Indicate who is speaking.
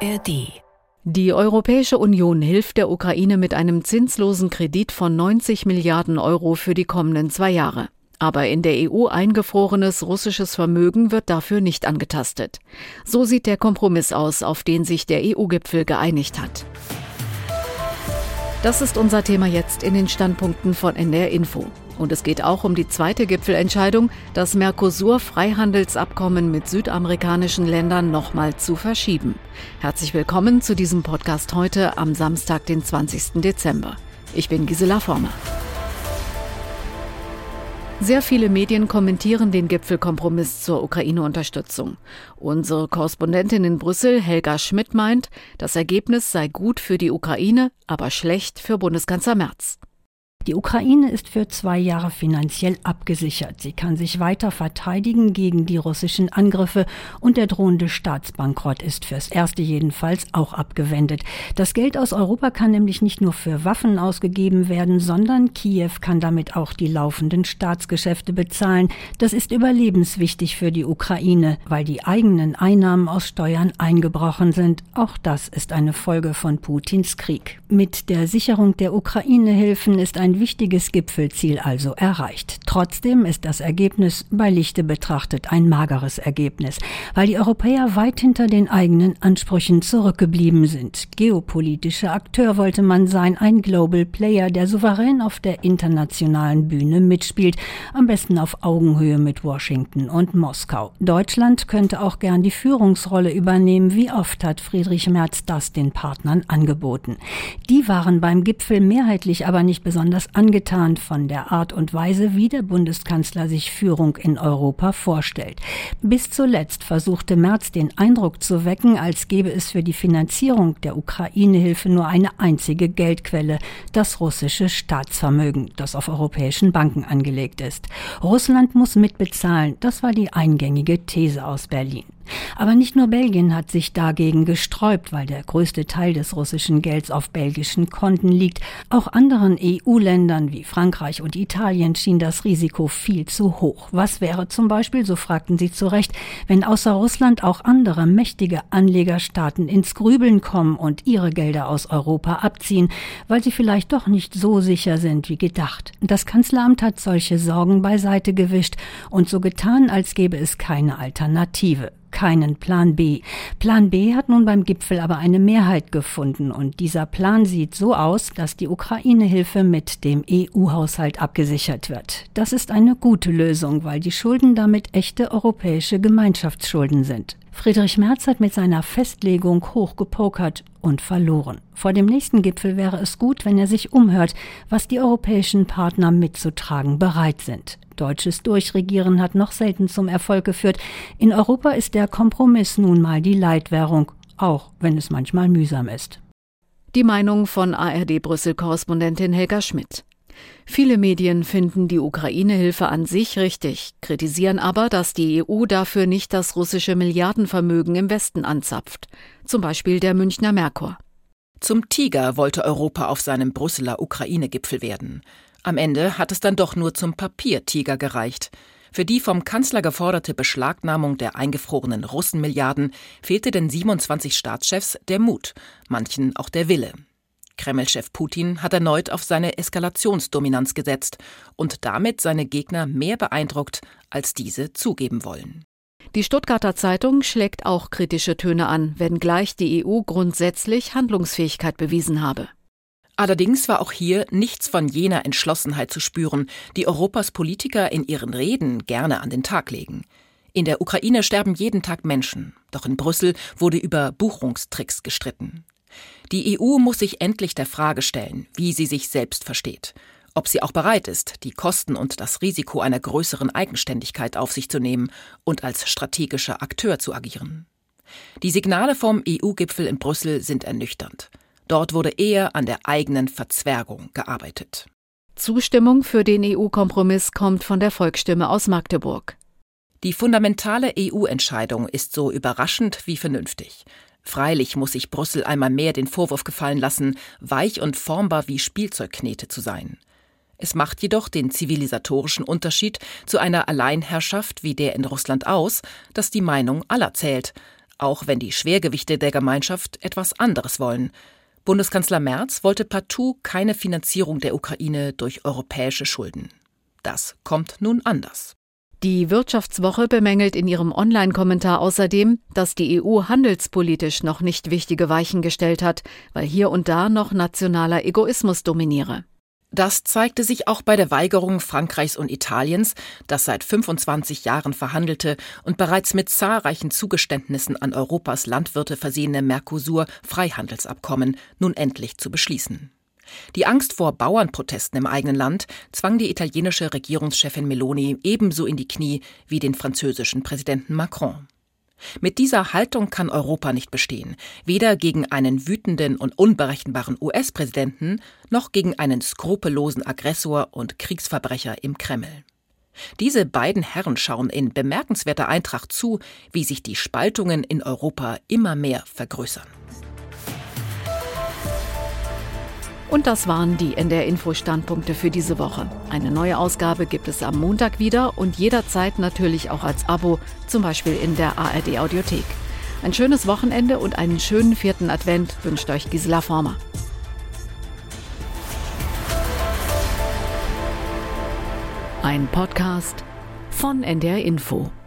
Speaker 1: ARD.
Speaker 2: Die Europäische Union hilft der Ukraine mit einem zinslosen Kredit von 90 Milliarden Euro für die kommenden 2 Jahre. Aber in der EU eingefrorenes russisches Vermögen wird dafür nicht angetastet. So sieht der Kompromiss aus, auf den sich der EU-Gipfel geeinigt hat. Das ist unser Thema jetzt in den Standpunkten von NDR Info. Und es geht auch um die zweite Gipfelentscheidung, das Mercosur-Freihandelsabkommen mit südamerikanischen Ländern nochmal zu verschieben. Herzlich willkommen zu diesem Podcast heute am Samstag, den 20. Dezember. Ich bin Gisela Former. Sehr viele Medien kommentieren den Gipfelkompromiss zur Ukraine-Unterstützung. Unsere Korrespondentin in Brüssel, Helga Schmidt, meint, das Ergebnis sei gut für die Ukraine, aber schlecht für Bundeskanzler Merz.
Speaker 3: Die Ukraine ist für 2 Jahre finanziell abgesichert. Sie kann sich weiter verteidigen gegen die russischen Angriffe und der drohende Staatsbankrott ist fürs Erste jedenfalls auch abgewendet. Das Geld aus Europa kann nämlich nicht nur für Waffen ausgegeben werden, sondern Kiew kann damit auch die laufenden Staatsgeschäfte bezahlen. Das ist überlebenswichtig für die Ukraine, weil die eigenen Einnahmen aus Steuern eingebrochen sind. Auch das ist eine Folge von Putins Krieg. Mit der Sicherung der Ukraine-Hilfen ist ein wichtiges Gipfelziel also erreicht. Trotzdem ist das Ergebnis bei Lichte betrachtet ein mageres Ergebnis, weil die Europäer weit hinter den eigenen Ansprüchen zurückgeblieben sind. Geopolitischer Akteur wollte man sein, ein Global Player, der souverän auf der internationalen Bühne mitspielt, am besten auf Augenhöhe mit Washington und Moskau. Deutschland könnte auch gern die Führungsrolle übernehmen. Wie oft hat Friedrich Merz das den Partnern angeboten? Die waren beim Gipfel mehrheitlich aber nicht besonders angetan von der Art und Weise, wie der Bundeskanzler sich Führung in Europa vorstellt. Bis zuletzt versuchte Merz den Eindruck zu wecken, als gäbe es für die Finanzierung der Ukraine-Hilfe nur eine einzige Geldquelle, das russische Staatsvermögen, das auf europäischen Banken angelegt ist. Russland muss mitbezahlen, das war die eingängige These aus Berlin. Aber nicht nur Belgien hat sich dagegen gesträubt, weil der größte Teil des russischen Gelds auf belgischen Konten liegt. Auch anderen EU-Ländern wie Frankreich und Italien schien das Risiko viel zu hoch. Was wäre zum Beispiel, so fragten sie zu Recht, wenn außer Russland auch andere mächtige Anlegerstaaten ins Grübeln kommen und ihre Gelder aus Europa abziehen, weil sie vielleicht doch nicht so sicher sind wie gedacht. Das Kanzleramt hat solche Sorgen beiseite gewischt und so getan, als gäbe es keine Alternative. Keinen Plan B. Plan B hat nun beim Gipfel aber eine Mehrheit gefunden und dieser Plan sieht so aus, dass die Ukraine-Hilfe mit dem EU-Haushalt abgesichert wird. Das ist eine gute Lösung, weil die Schulden damit echte europäische Gemeinschaftsschulden sind. Friedrich Merz hat mit seiner Festlegung hochgepokert und verloren. Vor dem nächsten Gipfel wäre es gut, wenn er sich umhört, was die europäischen Partner mitzutragen bereit sind. Deutsches Durchregieren hat noch selten zum Erfolg geführt. In Europa ist der Kompromiss nun mal die Leitwährung, auch wenn es manchmal mühsam ist.
Speaker 2: Die Meinung von ARD-Brüssel-Korrespondentin Helga Schmidt. Viele Medien finden die Ukraine-Hilfe an sich richtig, kritisieren aber, dass die EU dafür nicht das russische Milliardenvermögen im Westen anzapft. Zum Beispiel der Münchner Merkur.
Speaker 4: Zum Tiger wollte Europa auf seinem Brüsseler Ukraine-Gipfel werden. Am Ende hat es dann doch nur zum Papiertiger gereicht. Für die vom Kanzler geforderte Beschlagnahmung der eingefrorenen Russenmilliarden fehlte den 27 Staatschefs der Mut, manchen auch der Wille. Kreml-Chef Putin hat erneut auf seine Eskalationsdominanz gesetzt und damit seine Gegner mehr beeindruckt, als diese zugeben wollen.
Speaker 2: Die Stuttgarter Zeitung schlägt auch kritische Töne an, wenngleich die EU grundsätzlich Handlungsfähigkeit bewiesen habe.
Speaker 4: Allerdings war auch hier nichts von jener Entschlossenheit zu spüren, die Europas Politiker in ihren Reden gerne an den Tag legen. In der Ukraine sterben jeden Tag Menschen, doch in Brüssel wurde über Buchungstricks gestritten. Die EU muss sich endlich der Frage stellen, wie sie sich selbst versteht. Ob sie auch bereit ist, die Kosten und das Risiko einer größeren Eigenständigkeit auf sich zu nehmen und als strategischer Akteur zu agieren. Die Signale vom EU-Gipfel in Brüssel sind ernüchternd. Dort wurde eher an der eigenen Verzwergung gearbeitet.
Speaker 2: Zustimmung für den EU-Kompromiss kommt von der Volksstimme aus Magdeburg.
Speaker 4: Die fundamentale EU-Entscheidung ist so überraschend wie vernünftig. Freilich muss sich Brüssel einmal mehr den Vorwurf gefallen lassen, weich und formbar wie Spielzeugknete zu sein. Es macht jedoch den zivilisatorischen Unterschied zu einer Alleinherrschaft wie der in Russland aus, dass die Meinung aller zählt, Auch wenn die Schwergewichte der Gemeinschaft etwas anderes wollen. Bundeskanzler Merz wollte partout keine Finanzierung der Ukraine durch europäische Schulden. Das kommt nun anders.
Speaker 2: Die Wirtschaftswoche bemängelt in ihrem Online-Kommentar außerdem, dass die EU handelspolitisch noch nicht wichtige Weichen gestellt hat, weil hier und da noch nationaler Egoismus dominiere.
Speaker 4: Das zeigte sich auch bei der Weigerung Frankreichs und Italiens, das seit 25 Jahren verhandelte und bereits mit zahlreichen Zugeständnissen an Europas Landwirte versehene Mercosur-Freihandelsabkommen nun endlich zu beschließen. Die Angst vor Bauernprotesten im eigenen Land zwang die italienische Regierungschefin Meloni ebenso in die Knie wie den französischen Präsidenten Macron. Mit dieser Haltung kann Europa nicht bestehen, weder gegen einen wütenden und unberechenbaren US-Präsidenten noch gegen einen skrupellosen Aggressor und Kriegsverbrecher im Kreml. Diese beiden Herren schauen in bemerkenswerter Eintracht zu, wie sich die Spaltungen in Europa immer mehr vergrößern.
Speaker 2: Und das waren die NDR-Info-Standpunkte für diese Woche. Eine neue Ausgabe gibt es am Montag wieder und jederzeit natürlich auch als Abo, zum Beispiel in der ARD-Audiothek. Ein schönes Wochenende und einen schönen 4. Advent wünscht euch Gisela Former. Ein Podcast von NDR-Info.